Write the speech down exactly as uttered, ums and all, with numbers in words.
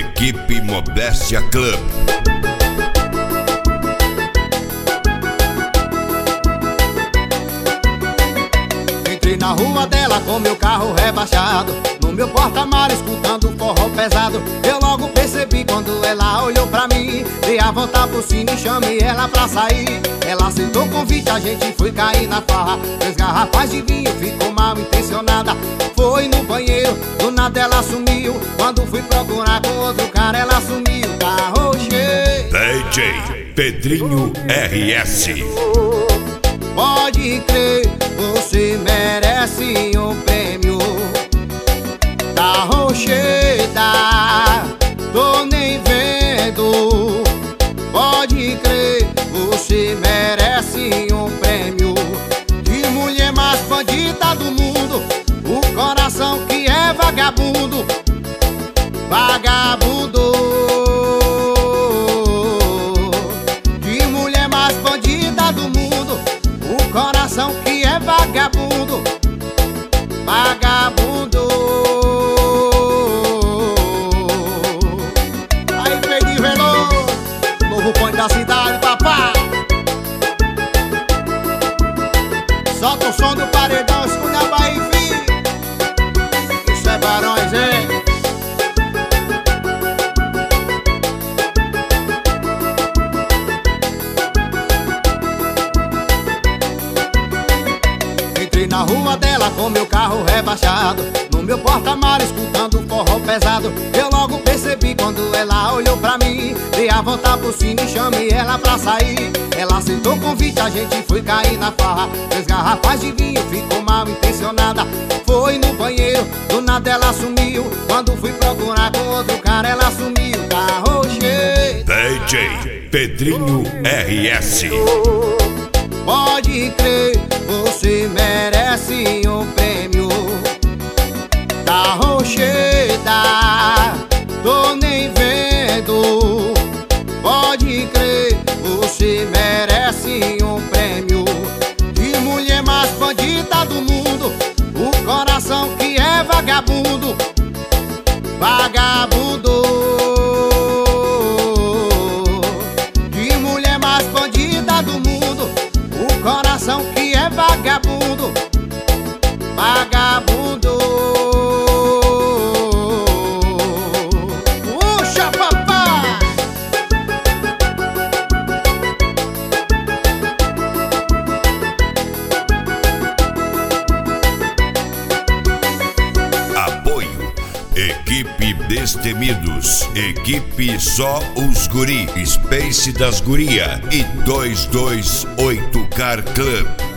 Equipe Modéstia Club. Entrei na rua dela com meu carro rebaixado, no meu porta-malas escutando forró pesado. Eu logo percebi quando ela olhou pra mim, dei a volta por cima e chamei ela pra sair. Ela aceitou o convite, a gente foi cair na farra. Três garrafas de vinho, ficou mal intencionada. Foi no banheiro, do nada ela sumiu. Quando fui procurar com outro cara, ela sumiu. Carro cheio. D J Pedrinho R S. Pode crer, você merece um prêmio. Tá rocheda, tô nem vendo. Pode crer, você merece um prêmio. De mulher mais bandida do mundo, o coração que é vagabundo. Vagabundo. De mulher mais bandida do mundo, o coração que é vagabundo. Vagabundo. Aí, Pedrinho Veloso, novo ponto da cidade, papá. Solta o som do paredão, escuta a Bahia, filho. Isso é Barões, hein? Entrei na rua dela com meu carro rebaixado, no meu porta-malas escutando forró pesado. Eu logo percebi quando ela olhou pra mim, dei a volta por cima e chamei ela pra sair. Ela aceitou o convite, a gente foi cair na farra. Três garrafas de vinho, ficou mal intencionada. Foi no banheiro, do nada ela sumiu. Quando fui procurar com outro cara, ela sumiu. Carro cheio. D J Pedrinho R S. Pode crer, você merece um prêmio. Tá rocheda, tô nem vendo. Pode crer, você merece um prêmio. De mulher mais bandida do mundo, o coração que é vagabundo. Vagabundo. De mulher mais bandida do mundo, o coração que é vagabundo. Vagabundo. Puxa, papai. Apoio Equipe Destemidos, Equipe Só os Guri, Space das Guria e dois dois oito Car Club.